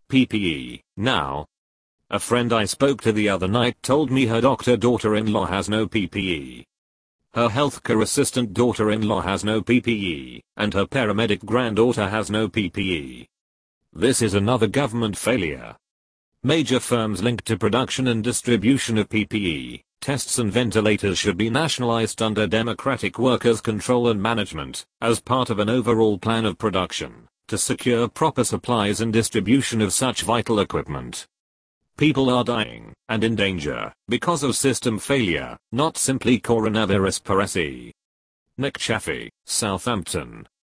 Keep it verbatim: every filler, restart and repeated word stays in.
P P E, now. A friend I spoke to the other night told me her doctor daughter-in-law has no P P E. Her healthcare assistant daughter-in-law has no P P E, and her paramedic granddaughter has no P P E. This is another government failure. Major firms linked to production and distribution of P P E, tests and ventilators should be nationalized under democratic workers' control and management, as part of an overall plan of production, to secure proper supplies and distribution of such vital equipment. People are dying, and in danger, because of system failure, not simply coronavirus per se. Nick Chaffee, Southampton.